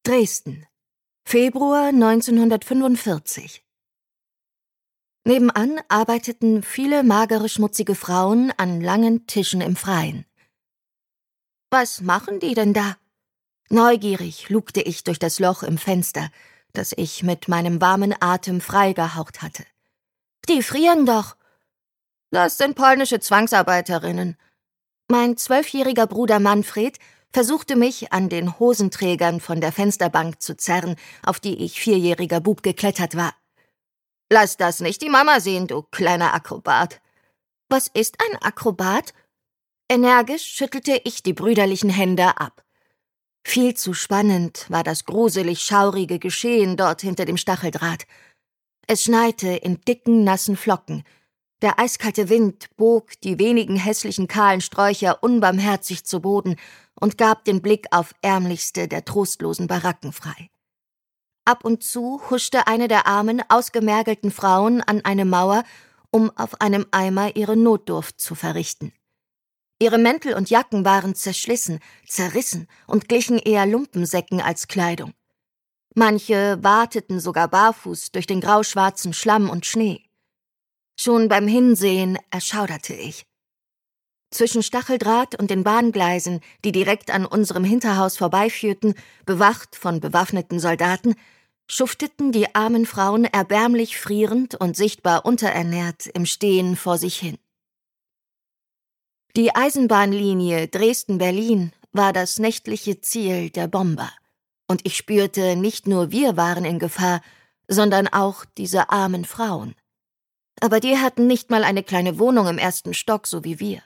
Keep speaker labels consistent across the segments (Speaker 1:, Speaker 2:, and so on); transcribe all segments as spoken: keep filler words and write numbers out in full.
Speaker 1: Dresden, Februar neunzehnhundertfünfundvierzig. Nebenan arbeiteten viele magere, schmutzige Frauen an langen Tischen im Freien. »Was machen die denn da?« Neugierig lugte ich durch das Loch im Fenster, das ich mit meinem warmen Atem freigehaucht hatte. »Die frieren doch!« »Das sind polnische Zwangsarbeiterinnen.« Mein zwölfjähriger Bruder Manfred versuchte mich an den Hosenträgern von der Fensterbank zu zerren, auf die ich vierjähriger Bub geklettert war. »Lass das nicht die Mama sehen, du kleiner Akrobat.« »Was ist ein Akrobat?« Energisch schüttelte ich die brüderlichen Hände ab. Viel zu spannend war das gruselig schaurige Geschehen dort hinter dem Stacheldraht. Es schneite in dicken, nassen Flocken. Der eiskalte Wind bog die wenigen hässlichen kahlen Sträucher unbarmherzig zu Boden und gab den Blick auf ärmlichste der trostlosen Baracken frei. Ab und zu huschte eine der armen, ausgemergelten Frauen an eine Mauer, um auf einem Eimer ihre Notdurft zu verrichten. Ihre Mäntel und Jacken waren zerschlissen, zerrissen und glichen eher Lumpensäcken als Kleidung. Manche wateten sogar barfuß durch den grauschwarzen Schlamm und Schnee. Schon beim Hinsehen erschauderte ich. Zwischen Stacheldraht und den Bahngleisen, die direkt an unserem Hinterhaus vorbeiführten, bewacht von bewaffneten Soldaten, schufteten die armen Frauen erbärmlich frierend und sichtbar unterernährt im Stehen vor sich hin. Die Eisenbahnlinie Dresden-Berlin war das nächtliche Ziel der Bomber, und ich spürte, nicht nur wir waren in Gefahr, sondern auch diese armen Frauen. Aber die hatten nicht mal eine kleine Wohnung im ersten Stock, so wie wir.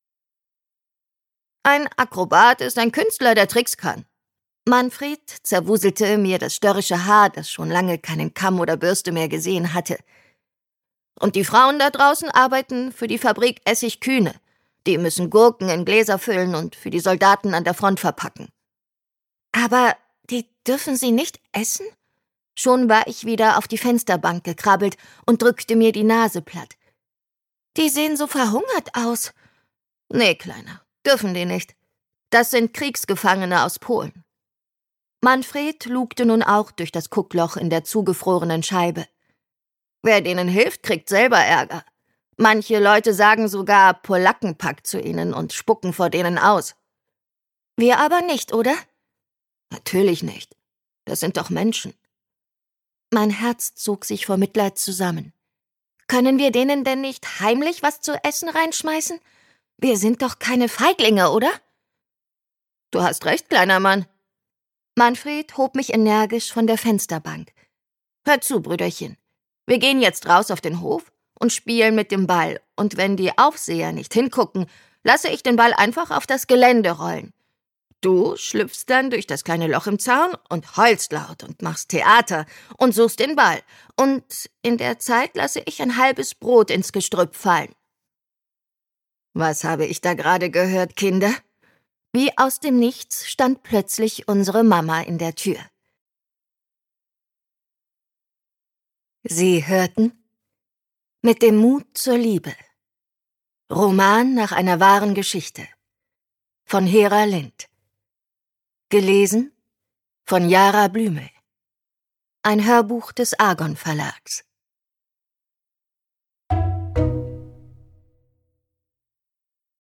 Speaker 1: »Ein Akrobat ist ein Künstler, der Tricks kann.« Manfred zerwuselte mir das störrische Haar, das schon lange keinen Kamm oder Bürste mehr gesehen hatte. »Und die Frauen da draußen arbeiten für die Fabrik Essig-Kühne. Die müssen Gurken in Gläser füllen und für die Soldaten an der Front verpacken.« »Aber die dürfen sie nicht essen?« Schon war ich wieder auf die Fensterbank gekrabbelt und drückte mir die Nase platt. »Die sehen so verhungert aus.« »Nee, Kleiner, dürfen die nicht. Das sind Kriegsgefangene aus Polen.« Manfred lugte nun auch durch das Guckloch in der zugefrorenen Scheibe. »Wer denen hilft, kriegt selber Ärger. Manche Leute sagen sogar Polackenpack zu ihnen und spucken vor denen aus.« »Wir aber nicht, oder?« »Natürlich nicht. Das sind doch Menschen.« Mein Herz zog sich vor Mitleid zusammen. »Können wir denen denn nicht heimlich was zu essen reinschmeißen? Wir sind doch keine Feiglinge, oder?« »Du hast recht, kleiner Mann.« Manfred hob mich energisch von der Fensterbank. »Hör zu, Brüderchen. Wir gehen jetzt raus auf den Hof und spielen mit dem Ball, und wenn die Aufseher nicht hingucken, lasse ich den Ball einfach auf das Gelände rollen. Du schlüpfst dann durch das kleine Loch im Zaun und heulst laut und machst Theater und suchst den Ball, und in der Zeit lasse ich ein halbes Brot ins Gestrüpp fallen.« Was habe ich da gerade gehört, Kinder? Wie aus dem Nichts stand plötzlich unsere Mama in der Tür. Sie hörten »Mit dem Mut zur Liebe«. Roman nach einer wahren Geschichte. Von Hera Lind. Gelesen von Jara Blümel. Ein Hörbuch des Argon Verlags.